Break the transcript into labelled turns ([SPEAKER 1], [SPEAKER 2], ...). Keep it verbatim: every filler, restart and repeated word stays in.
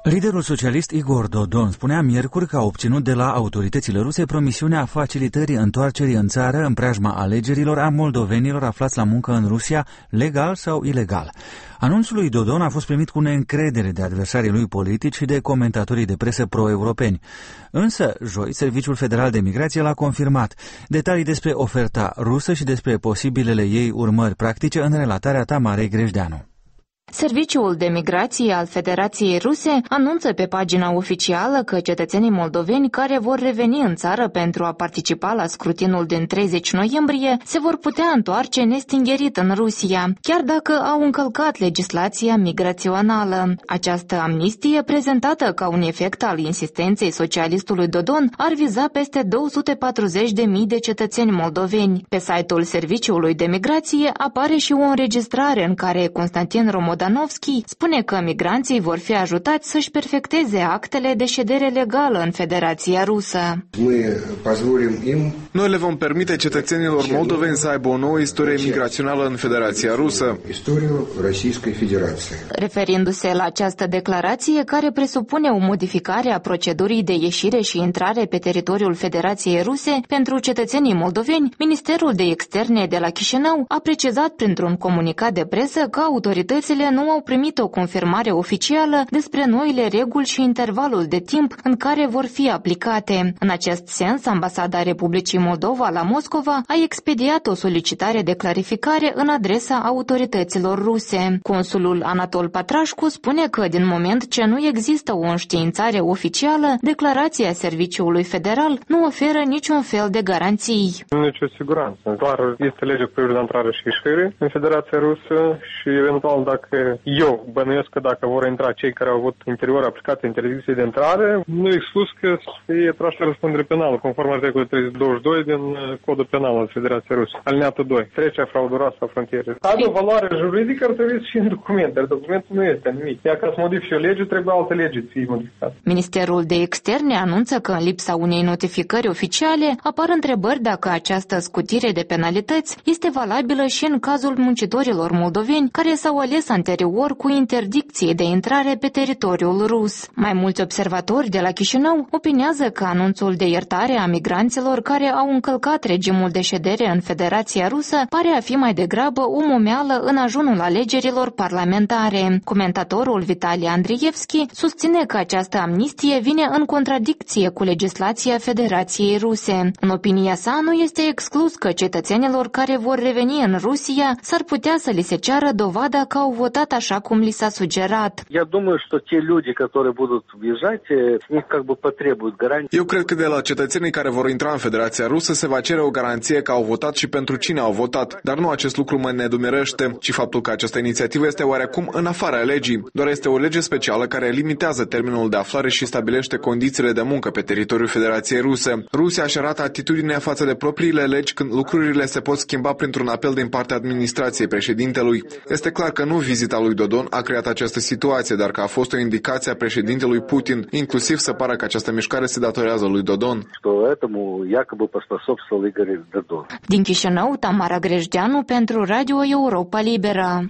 [SPEAKER 1] Liderul socialist Igor Dodon spunea miercuri că a obținut de la autoritățile ruse promisiunea facilitării întoarcerii în țară în preajma alegerilor a moldovenilor aflați la muncă în Rusia, legal sau ilegal. Anunțul lui Dodon a fost primit cu neîncredere de adversarii lui politici și de comentatorii de presă pro-europeni. Însă, joi, Serviciul Federal de Migrație l-a confirmat. Detalii despre oferta rusă și despre posibilele ei urmări practice în relatarea Tamarei Grejdeanu.
[SPEAKER 2] Serviciul de migrație al Federației Ruse anunță pe pagina oficială că cetățenii moldoveni care vor reveni în țară pentru a participa la scrutinul din treizeci noiembrie se vor putea întoarce nestingerit în Rusia, chiar dacă au încălcat legislația migrațională. Această amnistie, prezentată ca un efect al insistenței socialistului Dodon, ar viza peste două sute patruzeci de mii de cetățeni moldoveni. Pe site-ul Serviciului de Migrație apare și o înregistrare în care Constantin Romod Danovski spune că migranții vor fi ajutați să-și perfecteze actele de ședere legală în Federația Rusă.
[SPEAKER 3] Noi le vom permite cetățenilor moldoveni să aibă o nouă istorie migrațională în Federația Rusă.
[SPEAKER 2] Referindu-se la această declarație, care presupune o modificare a procedurii de ieșire și intrare pe teritoriul Federației Ruse pentru cetățenii moldoveni, Ministerul de Externe de la Chișinău a precizat printr-un comunicat de presă că autoritățile nu au primit o confirmare oficială despre noile reguli și intervalul de timp în care vor fi aplicate. În acest sens, Ambasada Republicii Moldova la Moscova a expediat o solicitare de clarificare în adresa autorităților ruse. Consulul Anatol Patrașcu spune că din moment ce nu există o înștiințare oficială, declarația Serviciului Federal nu oferă niciun fel de garanții.
[SPEAKER 4] Nu nicio siguranță. Doar este lege cu privire de intrare și ieșire în Federația Rusă și eventual dacă eu bănuiesc că dacă vor intra cei care au avut interior aplicate interdicții de intrare, nu exclus că e trași la răspundere penală, conform articolului trei sute douăzeci și doi din Codul Penal al Federației Rusă, alineatul doi, trecerea frauduroasă a frontierei. Are o valoare juridică, ar trebui și în document, dar documentul nu este nimic. Iar ca să modifice o lege, trebuie alte legi să fie modificate.
[SPEAKER 2] Ministerul de Externe anunță că în lipsa unei notificări oficiale apar întrebări dacă această scutire de penalități este valabilă și în cazul muncitorilor moldoveni care s-au ales anterior cu interdicție de intrare pe teritoriul rus. Mai mulți observatori de la Chișinău opinează că anunțul de iertare a migranților care au încălcat regimul de ședere în Federația Rusă pare a fi mai degrabă o momeală în ajunul alegerilor parlamentare. Comentatorul Vitali Andrievski susține că această amnistie vine în contradicție cu legislația Federației Ruse. În opinia sa, nu este exclus că cetățenilor care vor reveni în Rusia s-ar putea să li se ceară dovada că au votat așa cum li s-a sugerat.
[SPEAKER 3] Eu cred că de la cetățenii care vor intra în Federația Rusă se va cere o garanție că au votat și pentru cine au votat, dar nu acest lucru mă nedumerește, ci faptul că această inițiativă este oarecum în afara legii. Doar este o lege specială care limitează termenul de aflare și stabilește condițiile de muncă pe teritoriul Federației Ruse. Rusia își arată atitudinea față de propriile legi când lucrurile se pot schimba printr-un apel din partea administrației președintelui. Este clar că nu vizita lui Dodon a creat această situație, dar că a fost o indicație a președintelui Putin, inclusiv să pară că această mișcare se datorează lui Dodon.
[SPEAKER 2] Din Chișinău, Tamara Grejdeanu pentru Radio Europa Liberă.